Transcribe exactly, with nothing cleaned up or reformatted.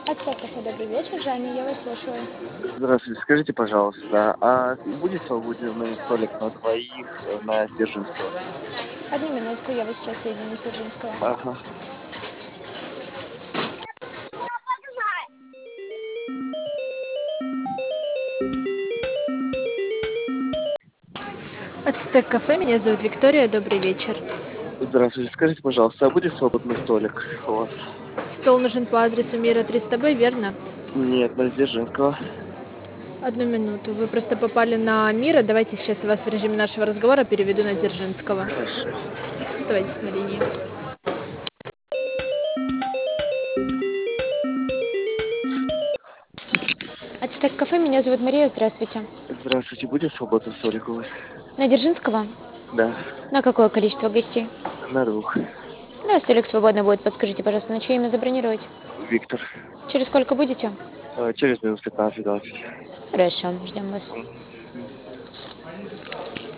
Ацтек кафе, добрый вечер, Жанна, я вас слушаю. Здравствуйте, скажите, пожалуйста, а будет свободный столик на двоих э, на Дзержинского? Одну минутку, я вас сейчас соединю с Дзержинского. Ага. Ацтек кафе, меня зовут Виктория, добрый вечер. Здравствуйте, скажите, пожалуйста, а будет свободный столик у вас? Стол нужен по адресу Мира триста Б, верно? Нет, на Дзержинского. Одну минуту, вы просто попали на Мира, давайте сейчас вас в режиме нашего разговора переведу на Дзержинского. Хорошо. Оставайтесь на линии. Ацтек кафе, меня зовут Мария, здравствуйте. Здравствуйте, будет свободный столик у вас? На Дзержинского? Да, На какое количество гостей? на двух. Да, столик свободный будет, подскажите, пожалуйста, на чье имя забронировать? Виктор. Через сколько будете? Э, Через минут пятнадцать-двадцать. Хорошо, ждем вас.